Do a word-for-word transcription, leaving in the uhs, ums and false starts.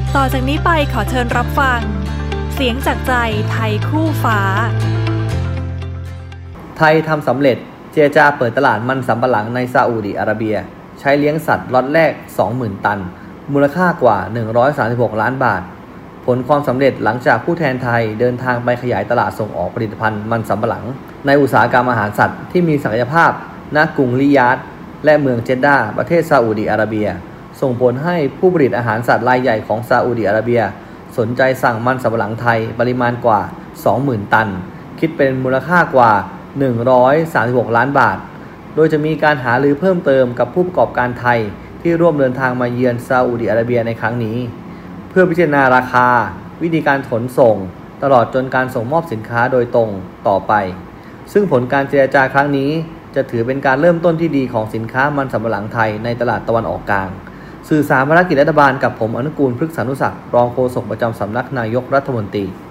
ต่อจากนี้ไปขอเชิญรับฟังเสียงจากใจไทยคู่ฟ้าไทยทำสำเร็จเจรจาเปิดตลาดมันสำปะหลังในซาอุดิอาระเบียใช้เลี้ยงสัตว์ล็อตแรก สองหมื่น ตันมูลค่ากว่าหนึ่งร้อยสามสิบหกล้านบาทผลความสำเร็จหลังจากผู้แทนไทยเดินทางไปขยายตลาดส่งออกผลิตภัณฑ์มันสำปะหลังในอุตสาหกรรมอาหารสัตว์ที่มีศักยภาพณกรุงริยาดและเมืองเจดดาห์ประเทศซาอุดิอาระเบียส่งผลให้ผู้ผลิตอาหารสัตว์รายใหญ่ของซาอุดิอาระเบียสนใจสั่งมันสำปะหลังไทยปริมาณกว่า สองหมื่น ตันคิดเป็นมูลค่ากว่าหนึ่งร้อยสามสิบหกล้านบาทโดยจะมีการหารือเพิ่มเติมกับผู้ประกอบการไทยที่ร่วมเดินทางมาเยือนซาอุดิอาระเบียในครั้งนี้เพื่อพิจารณาราคาวิธีการขนส่งตลอดจนการส่งมอบสินค้าโดยตรงต่อไปซึ่งผลการเจรจาครั้งนี้จะถือเป็นการเริ่มต้นที่ดีของสินค้ามันสำปะหลังไทยในตลาดตะวันออกกลางสื่อสารภารกิจรัฐบาลกับผมอนุกูลพฤกษานุศักดิ์รองโฆษกประจำสำนักนายกรัฐมนตรี